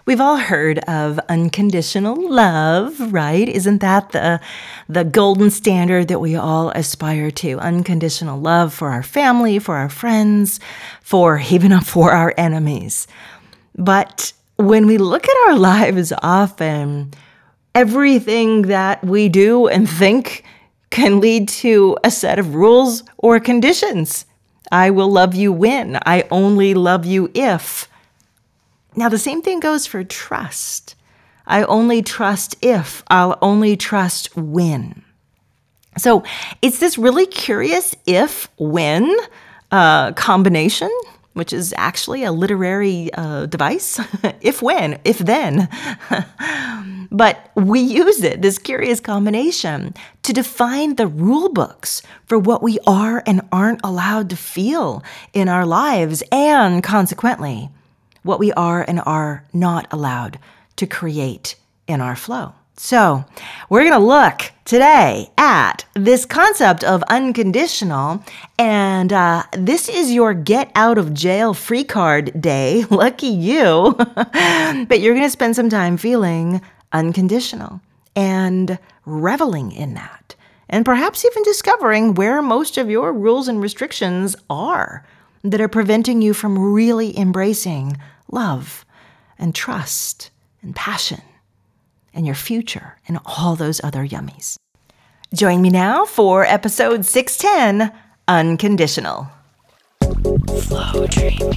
We've all heard of unconditional love, right? Isn't that the golden standard that we all aspire to? Unconditional love for our family, for our friends, even for our enemies. But when we look at our lives often, everything that we do and think can lead to a set of rules or conditions. I will love you when. I only love you if. Now, the same thing goes for trust. I only trust if. I'll only trust when. So it's this really curious if-when combination, which is actually a literary device. If-when, if-then. But we use it, this curious combination, to define the rule books for what we are and aren't allowed to feel in our lives, and consequently, what we are and are not allowed to create in our flow. So we're going to look today at this concept of unconditional, and this is your get out of jail free card day. Lucky you. But you're going to spend some time feeling unconditional and reveling in that, and perhaps even discovering where most of your rules and restrictions are that are preventing you from really embracing love and trust and passion and your future and all those other yummies. Join me now for episode 610, Unconditional. Flow Dreaming.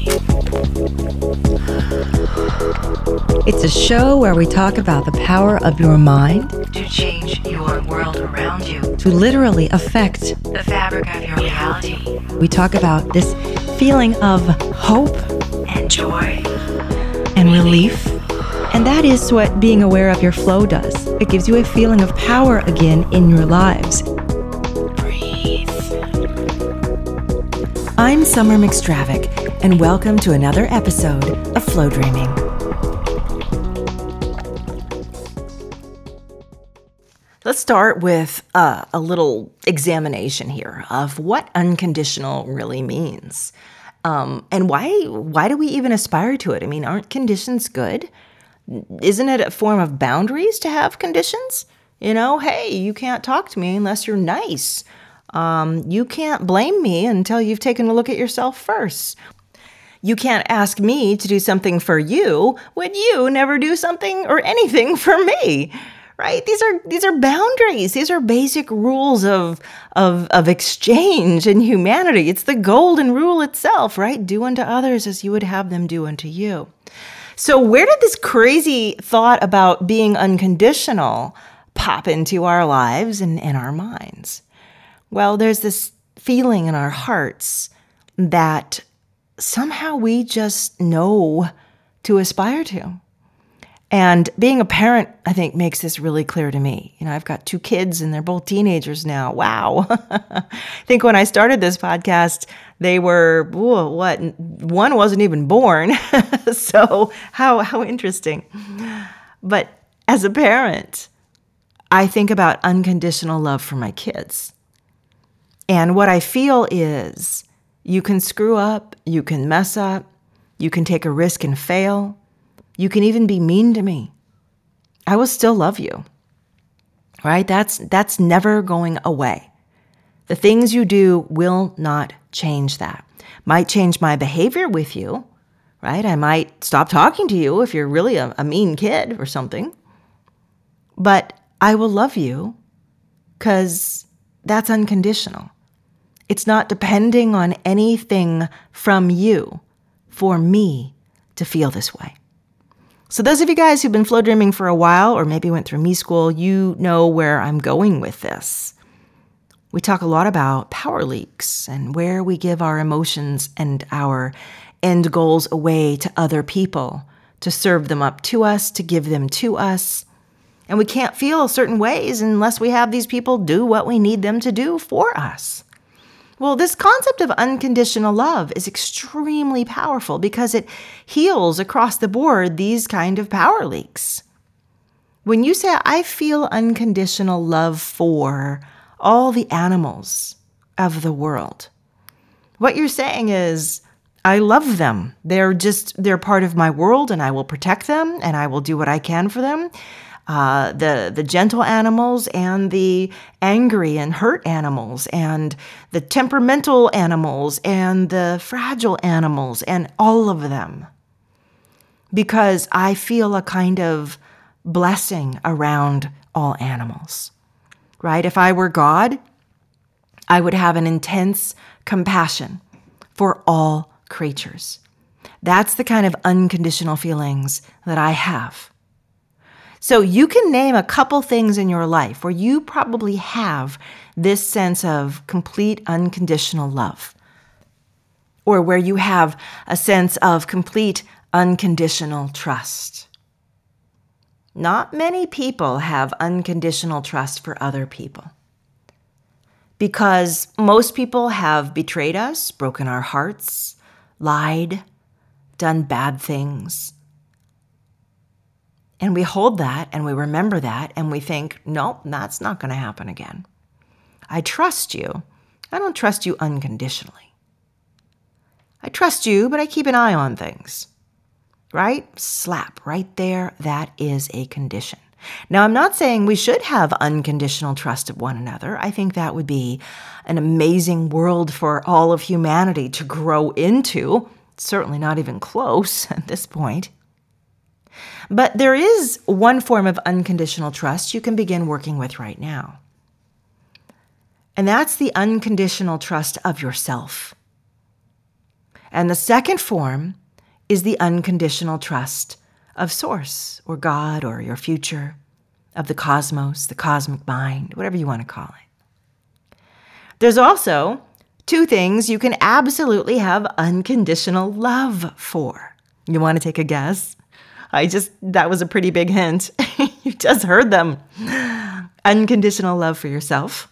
It's a show where we talk about the power of your mind to change your world around you, to literally affect the fabric of your reality. We talk about this feeling of hope and joy and relief. And that is what being aware of your flow does. It gives you a feeling of power again in your lives. Breathe. I'm Summer McStravick, and welcome to another episode of Flow Dreaming. Let's start with a little examination here of what unconditional really means. And why do we even aspire to it? I mean, aren't conditions good? Isn't it a form of boundaries to have conditions? You know, hey, you can't talk to me unless you're nice. You can't blame me until you've taken a look at yourself first. You can't ask me to do something for you when you never do something or anything for me. Right? These are boundaries. These are basic rules of exchange in humanity. It's the golden rule itself, right? Do unto others as you would have them do unto you. So where did this crazy thought about being unconditional pop into our lives and in our minds? Well, there's this feeling in our hearts that somehow we just know to aspire to. And being a parent, I think, makes this really clear to me. You know, I've got 2 kids and they're both teenagers now. Wow. I think when I started this podcast, they were, one wasn't even born. So how interesting. But as a parent, I think about unconditional love for my kids. And what I feel is you can screw up, you can mess up, you can take a risk and fail. You can even be mean to me. I will still love you, right? That's never going away. The things you do will not change that. Might change my behavior with you, right? I might stop talking to you if you're really a mean kid or something. But I will love you because that's unconditional. It's not depending on anything from you for me to feel this way. So those of you guys who've been flow dreaming for a while, or maybe went through me school, you know where I'm going with this. We talk a lot about power leaks and where we give our emotions and our end goals away to other people, to serve them up to us, to give them to us. And we can't feel certain ways unless we have these people do what we need them to do for us. Well, this concept of unconditional love is extremely powerful because it heals across the board these kind of power leaks. When you say, I feel unconditional love for all the animals of the world, what you're saying is, I love them. They're part of my world, and I will protect them, and I will do what I can for them. The gentle animals and the angry and hurt animals and the temperamental animals and the fragile animals and all of them. Because I feel a kind of blessing around all animals, right? If I were God, I would have an intense compassion for all creatures. That's the kind of unconditional feelings that I have. So you can name a couple things in your life where you probably have this sense of complete unconditional love, or where you have a sense of complete unconditional trust. Not many people have unconditional trust for other people, because most people have betrayed us, broken our hearts, lied, done bad things. And we hold that and we remember that and we think, nope, that's not going to happen again. I trust you. I don't trust you unconditionally. I trust you, but I keep an eye on things. Right? Slap right there. That is a condition. Now, I'm not saying we should have unconditional trust of one another. I think that would be an amazing world for all of humanity to grow into. Certainly not even close at this point. But there is one form of unconditional trust you can begin working with right now. And that's the unconditional trust of yourself. And the second form is the unconditional trust of Source or God or your future, of the cosmos, the cosmic mind, whatever you want to call it. There's also two things you can absolutely have unconditional love for. You want to take a guess? That was a pretty big hint. You just heard them. Unconditional love for yourself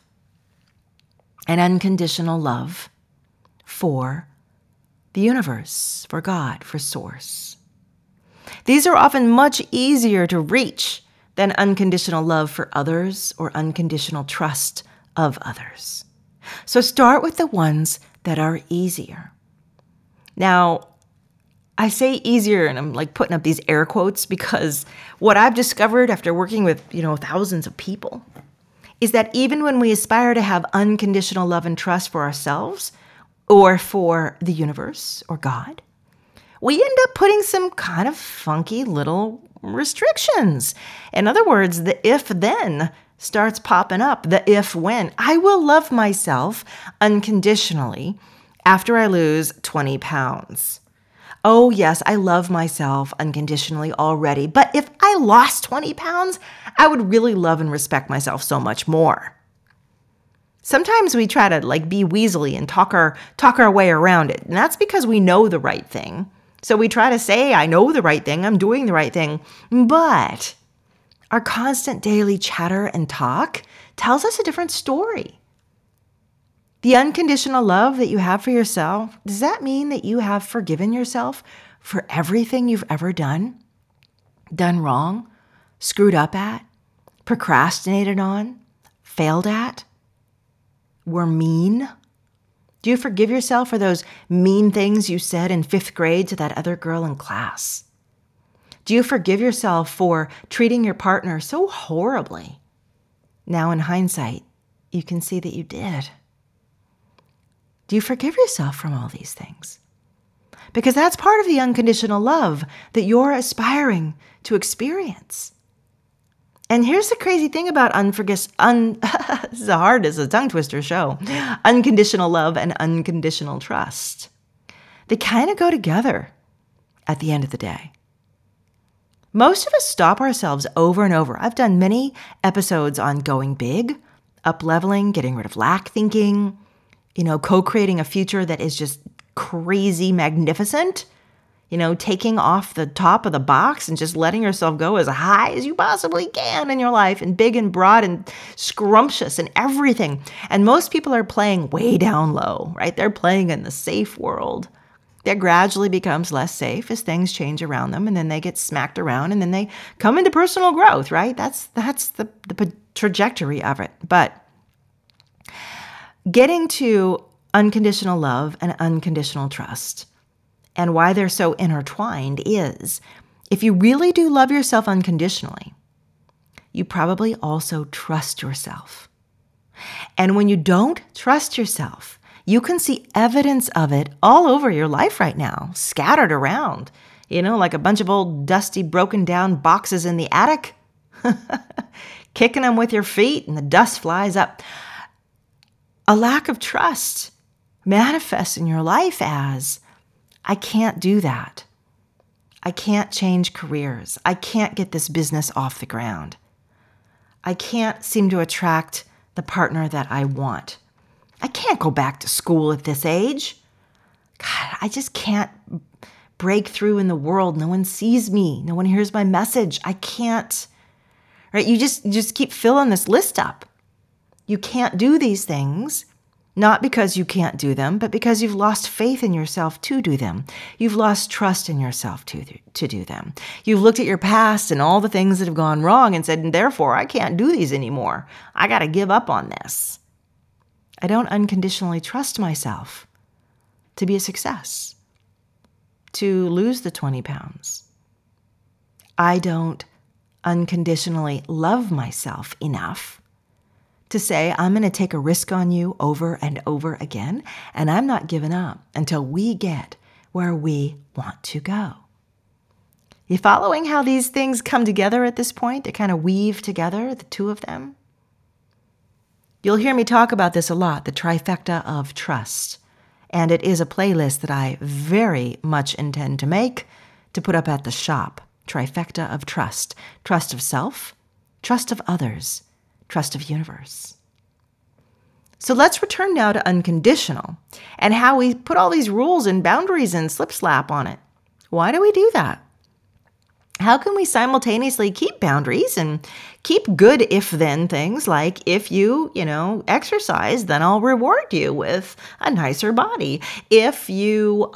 and unconditional love for the universe, for God, for Source. These are often much easier to reach than unconditional love for others or unconditional trust of others. So start with the ones that are easier. Now, I say easier, and I'm like putting up these air quotes because what I've discovered after working with, thousands of people is that even when we aspire to have unconditional love and trust for ourselves or for the universe or God, we end up putting some kind of funky little restrictions. In other words, the if-then starts popping up, the if-when. I will love myself unconditionally after I lose 20 pounds. Oh, yes, I love myself unconditionally already. But if I lost 20 pounds, I would really love and respect myself so much more. Sometimes we try to be weaselly and talk our way around it. And that's because we know the right thing. So we try to say, I know the right thing, I'm doing the right thing. But our constant daily chatter and talk tells us a different story. The unconditional love that you have for yourself, does that mean that you have forgiven yourself for everything you've ever done wrong, screwed up at, procrastinated on, failed at, were mean? Do you forgive yourself for those mean things you said in 5th grade to that other girl in class? Do you forgive yourself for treating your partner so horribly? Now in hindsight, you can see that you did. Do you forgive yourself from all these things? Because that's part of the unconditional love that you're aspiring to experience. And here's the crazy thing about this is hard as a tongue twister show. Unconditional love and unconditional trust. They kind of go together at the end of the day. Most of us stop ourselves over and over. I've done many episodes on going big, up-leveling, getting rid of lack thinking, co-creating a future that is just crazy magnificent, taking off the top of the box and just letting yourself go as high as you possibly can in your life and big and broad and scrumptious and everything. And most people are playing way down low, right? They're playing in the safe world that gradually becomes less safe as things change around them, and then they get smacked around, and then they come into personal growth, right? That's the trajectory of it. But getting to unconditional love and unconditional trust and why they're so intertwined is if you really do love yourself unconditionally, you probably also trust yourself. And when you don't trust yourself, you can see evidence of it all over your life right now, scattered around, like a bunch of old dusty, broken down boxes in the attic, kicking them with your feet and the dust flies up. A lack of trust manifests in your life as, I can't do that. I can't change careers. I can't get this business off the ground. I can't seem to attract the partner that I want. I can't go back to school at this age. God, I just can't break through in the world. No one sees me. No one hears my message. I can't, right? You just keep filling this list up. You can't do these things, not because you can't do them, but because you've lost faith in yourself to do them. You've lost trust in yourself to do them. You've looked at your past and all the things that have gone wrong and said, and therefore, I can't do these anymore. I got to give up on this. I don't unconditionally trust myself to be a success, to lose the 20 pounds. I don't unconditionally love myself enough to say, I'm going to take a risk on you over and over again, and I'm not giving up until we get where we want to go. You following how these things come together at this point? They kind of weave together, the two of them. You'll hear me talk about this a lot, the trifecta of trust. And it is a playlist that I very much intend to make to put up at the shop. Trifecta of trust. Trust of self, trust of others, trust of universe. So let's return now to unconditional and how we put all these rules and boundaries and slap on it. Why do we do that? How can we simultaneously keep boundaries and keep good if-then things like if you exercise, then I'll reward you with a nicer body. If you,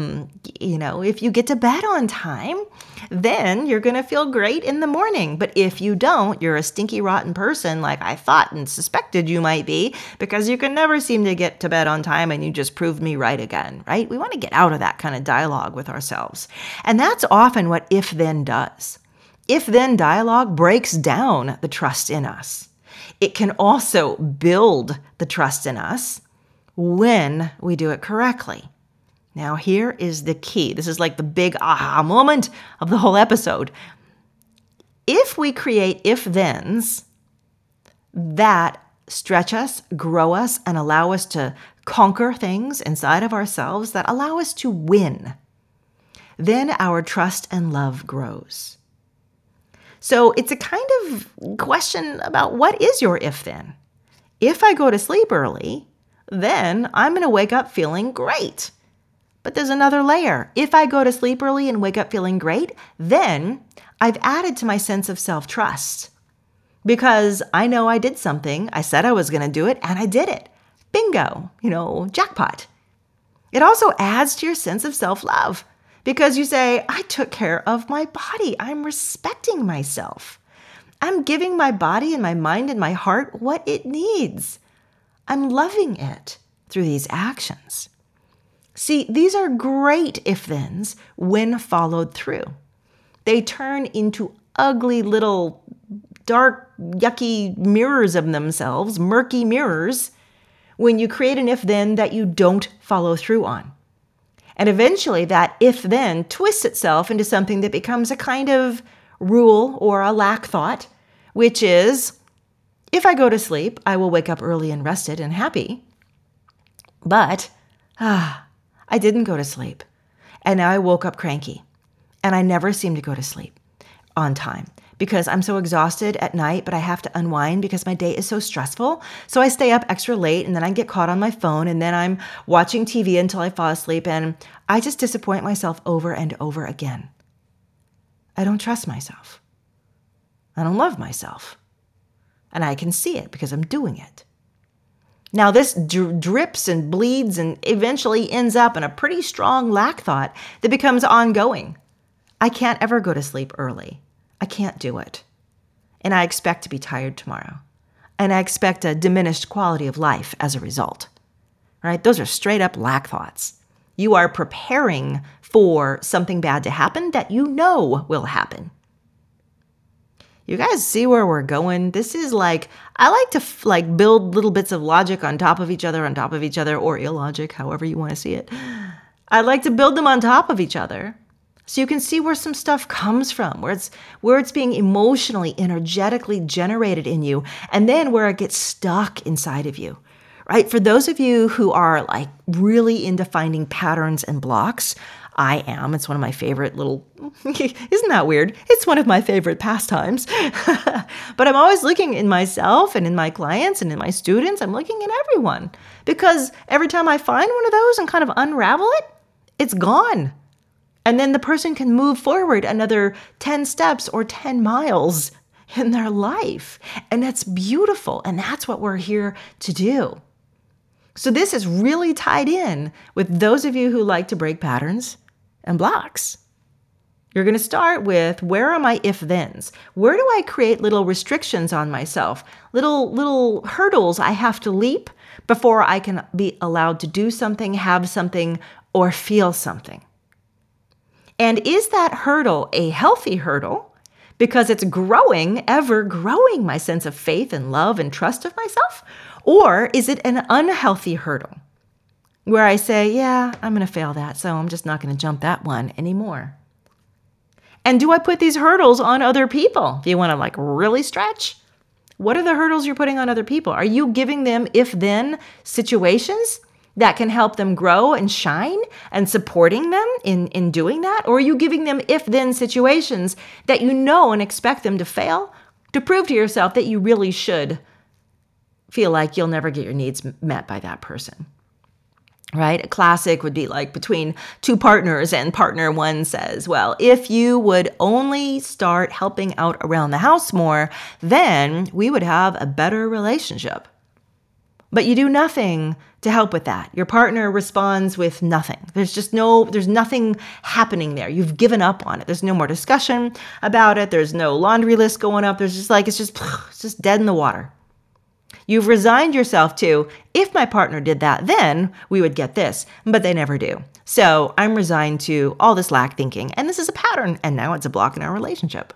if you get to bed on time, then you're going to feel great in the morning. But if you don't, you're a stinky, rotten person like I thought and suspected you might be because you can never seem to get to bed on time and you just proved me right again, right? We want to get out of that kind of dialogue with ourselves. And that's often what if-then does. If-then dialogue breaks down the trust in us. It can also build the trust in us when we do it correctly. Now, here is the key. This is like the big aha moment of the whole episode. If we create if-thens that stretch us, grow us, and allow us to conquer things inside of ourselves that allow us to win, then our trust and love grows. So it's a kind of question about what is your if-then? If I go to sleep early, then I'm going to wake up feeling great. But there's another layer. If I go to sleep early and wake up feeling great, then I've added to my sense of self-trust because I know I did something. I said I was going to do it and I did it. Bingo, jackpot. It also adds to your sense of self-love because you say, I took care of my body. I'm respecting myself. I'm giving my body and my mind and my heart what it needs. I'm loving it through these actions. See, these are great if-thens when followed through. They turn into ugly little dark, yucky mirrors of themselves, murky mirrors, when you create an if-then that you don't follow through on. And eventually that if-then twists itself into something that becomes a kind of rule or a lack thought, which is, if I go to sleep, I will wake up early and rested and happy. But, I didn't go to sleep, and now I woke up cranky, and I never seem to go to sleep on time because I'm so exhausted at night, but I have to unwind because my day is so stressful. So I stay up extra late, and then I get caught on my phone, and then I'm watching TV until I fall asleep, and I just disappoint myself over and over again. I don't trust myself. I don't love myself, and I can see it because I'm doing it. Now, this drips and bleeds and eventually ends up in a pretty strong lack thought that becomes ongoing. I can't ever go to sleep early. I can't do it. And I expect to be tired tomorrow. And I expect a diminished quality of life as a result. Right? Those are straight up lack thoughts. You are preparing for something bad to happen that you know will happen. You guys see where we're going? This is like, I like to build little bits of logic on top of each other, or illogic, however you want to see it. I like to build them on top of each other so you can see where some stuff comes from, where it's being emotionally, energetically generated in you, and then where it gets stuck inside of you, right? For those of you who are like really into finding patterns and blocks, I am. It's one of my favorite isn't that weird? It's one of my favorite pastimes. But I'm always looking in myself and in my clients and in my students. I'm looking in everyone, because every time I find one of those and kind of unravel it, it's gone. And then the person can move forward another 10 steps or 10 miles in their life. And that's beautiful. And that's what we're here to do. So this is really tied in with those of you who like to break patterns and blocks. You're going to start with, where are my if-thens? Where do I create little restrictions on myself? Little hurdles I have to leap before I can be allowed to do something, have something, or feel something. And is that hurdle a healthy hurdle because it's growing, ever growing my sense of faith and love and trust of myself? Or is it an unhealthy hurdle where I say, yeah, I'm going to fail that, so I'm just not going to jump that one anymore? And do I put these hurdles on other people? If you want to really stretch, what are the hurdles you're putting on other people? Are you giving them if-then situations that can help them grow and shine and supporting them in doing that? Or are you giving them if-then situations that you know and expect them to fail to prove to yourself that you really should feel like you'll never get your needs met by that person? Right? A classic would be like between two partners, and partner one says, well, if you would only start helping out around the house more, then we would have a better relationship. But you do nothing to help with that. Your partner responds with nothing. There's nothing happening there. You've given up on it. There's no more discussion about it. There's no laundry list going up. There's it's just dead in the water. You've resigned yourself to, if my partner did that, then we would get this, but they never do. So I'm resigned to all this lack thinking, and this is a pattern, and now it's a block in our relationship.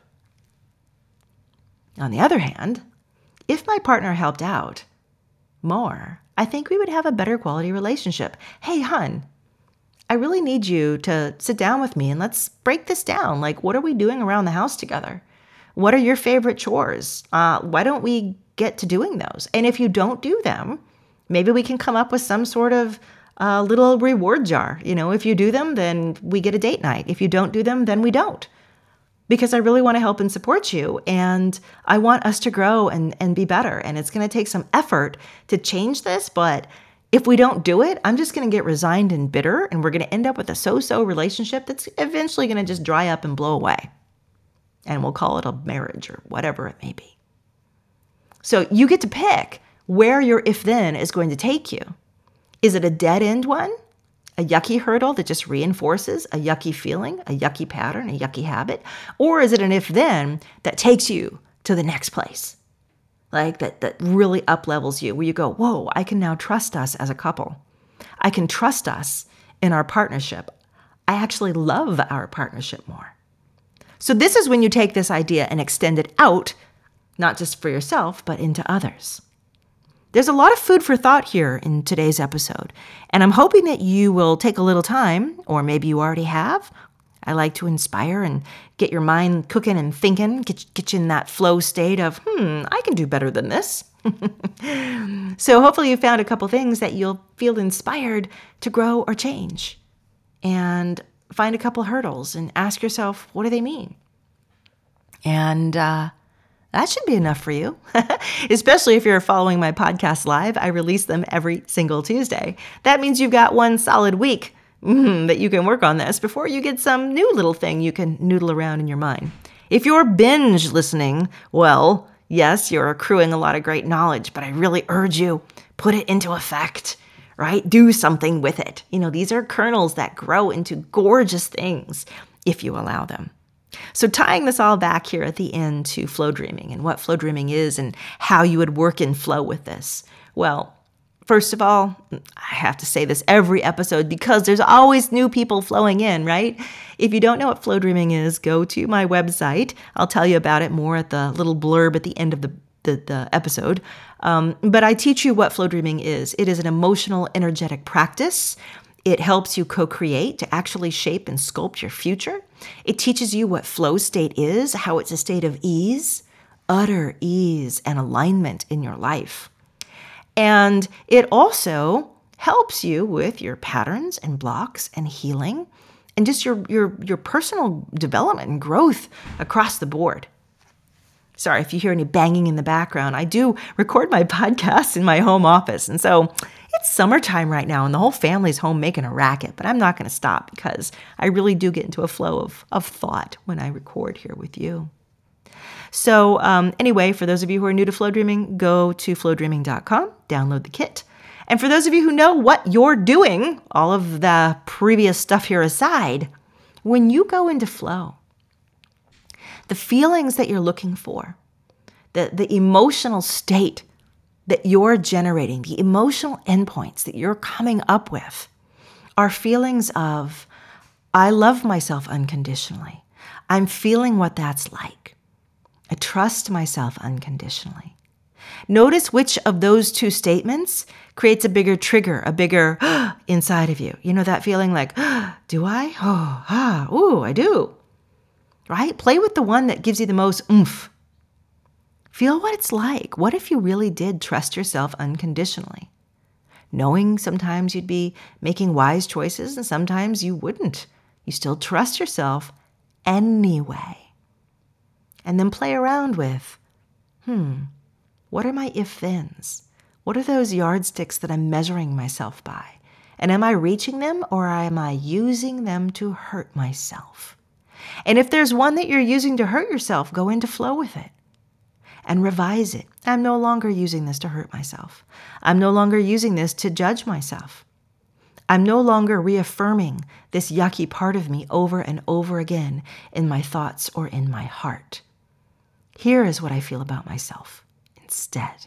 On the other hand, if my partner helped out more, I think we would have a better quality relationship. Hey, hun, I really need you to sit down with me and let's break this down. What are we doing around the house together? What are your favorite chores? Why don't we get to doing those? And if you don't do them, maybe we can come up with some sort of little reward jar. If you do them, then we get a date night. If you don't do them, then we don't. Because I really want to help and support you, and I want us to grow and be better. And it's going to take some effort to change this, but if we don't do it, I'm just going to get resigned and bitter, and we're going to end up with a so-so relationship that's eventually going to just dry up and blow away. And we'll call it a marriage or whatever it may be. So you get to pick where your if-then is going to take you. Is it a dead-end one? A yucky hurdle that just reinforces a yucky feeling, a yucky pattern, a yucky habit? Or is it an if-then that takes you to the next place? That really up-levels you, where you go, whoa, I can now trust us as a couple. I can trust us in our partnership. I actually love our partnership more. So this is when you take this idea and extend it out, not just for yourself, but into others. There's a lot of food for thought here in today's episode, and I'm hoping that you will take a little time, or maybe you already have. I like to inspire and get your mind cooking and thinking, get you in that flow state of, I can do better than this. So hopefully you found a couple things that you'll feel inspired to grow or change. And find a couple hurdles and ask yourself, what do they mean? And that should be enough for you, especially if you're following my podcast live. I release them every single Tuesday. That means you've got one solid week that you can work on this before you get some new little thing you can noodle around in your mind. If you're binge listening, well, yes, you're accruing a lot of great knowledge, but I really urge you, put it into effect. Right? Do something with it. These are kernels that grow into gorgeous things if you allow them. So tying this all back here at the end to flow dreaming and what flow dreaming is and how you would work in flow with this. Well, First of all, I have to say this every episode because there's always new people flowing in, right? If you don't know what flow dreaming is, go to my website. I'll tell you about it more at the little blurb at the end of the episode. But I teach you what flow dreaming is. It is an emotional, energetic practice. It helps you co-create to actually shape and sculpt your future. It teaches you what flow state is, how it's a state of ease, utter ease and alignment in your life. And it also helps you with your patterns and blocks and healing and just your personal development and growth across the board. Sorry if you hear any banging in the background. I do record my podcast in my home office. And so it's summertime right now and the whole family's home making a racket, but I'm not going to stop because I really do get into a flow of thought when I record here with you. So anyway, for those of you who are new to flow dreaming, go to flowdreaming.com, download the kit. And for those of you who know what you're doing, all of the previous stuff here aside, when you go into flow, the feelings that you're looking for, the emotional state that you're generating, the emotional endpoints that you're coming up with are feelings of, I love myself unconditionally. I'm feeling what that's like. I trust myself unconditionally. Notice which of those two statements creates a bigger trigger, a bigger inside of you. You know that feeling like, do I? I do. Right? Play with the one that gives you the most oomph. Feel what it's like. What if you really did trust yourself unconditionally? Knowing sometimes you'd be making wise choices and sometimes you wouldn't. You still trust yourself anyway. And then play around with, what are my if-thens? What are those yardsticks that I'm measuring myself by? And am I reaching them or am I using them to hurt myself? And if there's one that you're using to hurt yourself, go into flow with it and revise it. I'm no longer using this to hurt myself. I'm no longer using this to judge myself. I'm no longer reaffirming this yucky part of me over and over again in my thoughts or in my heart. Here is what I feel about myself instead.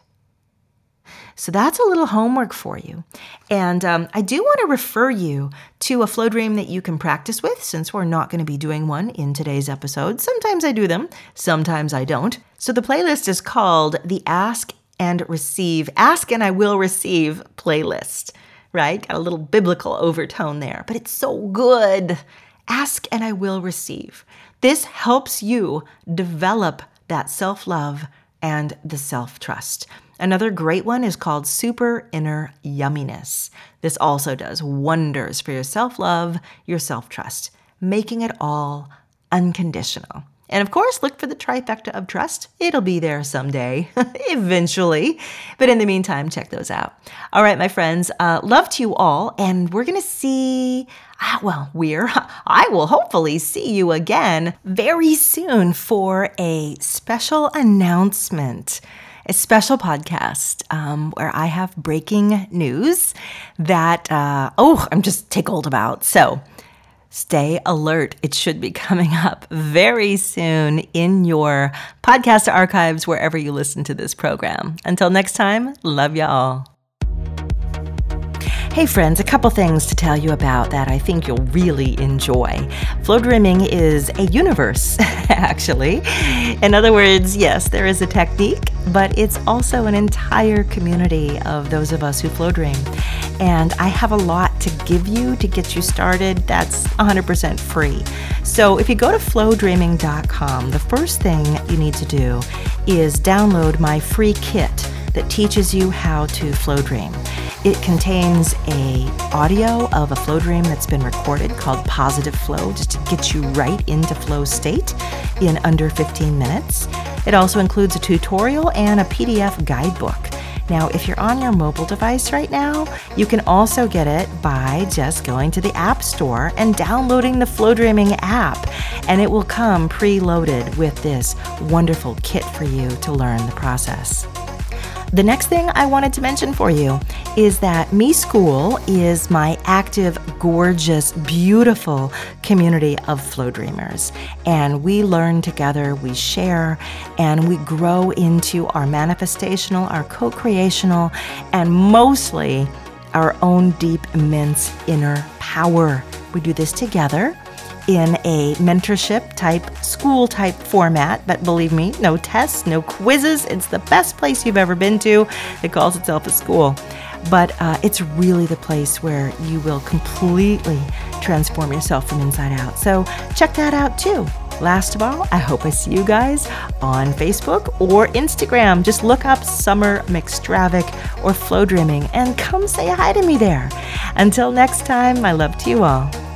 So that's a little homework for you. And I do want to refer you to a flow dream that you can practice with since we're not going to be doing one in today's episode. Sometimes I do them, sometimes I don't. So the playlist is called the Ask and I Will Receive playlist, right? Got a little biblical overtone there, but it's so good. Ask and I will receive. This helps you develop that self-love and the self-trust. Another great one is called Super Inner Yumminess. This also does wonders for your self-love, your self-trust, making it all unconditional. And of course, look for the trifecta of trust. It'll be there someday, eventually. But in the meantime, check those out. All right, my friends, love to you all. And we're going to see, I will hopefully see you again very soon for a special announcement. A special podcast where I have breaking news that, I'm just tickled about. So stay alert. It should be coming up very soon in your podcast archives, wherever you listen to this program. Until next time, love y'all. Hey friends, a couple things to tell you about that I think you'll really enjoy. Flow dreaming is a universe, actually. In other words, yes, there is a technique, but it's also an entire community of those of us who flow dream. And I have a lot to give you to get you started. That's 100% free. So if you go to flowdreaming.com, the first thing you need to do is download my free kit that teaches you how to flow dream. It contains an audio of a flow dream that's been recorded called Positive Flow, just to get you right into flow state in under 15 minutes. It also includes a tutorial and a PDF guidebook. Now, if you're on your mobile device right now, you can also get it by just going to the App Store and downloading the Flow Dreaming app, and it will come preloaded with this wonderful kit for you to learn the process. The next thing I wanted to mention for you is that Me School is my active, gorgeous, beautiful community of flow dreamers. And we learn together, we share, and we grow into our manifestational, our co-creational, and mostly our own deep, immense inner power. We do this together in a mentorship type, school type format, but believe me, no tests, no quizzes. It's the best place you've ever been to. It calls itself a school. But it's really the place where you will completely transform yourself from inside out. So check that out too. Last of all, I hope I see you guys on Facebook or Instagram. Just look up Summer McStravick or Flow Dreaming and come say hi to me there. Until next time, my love to you all.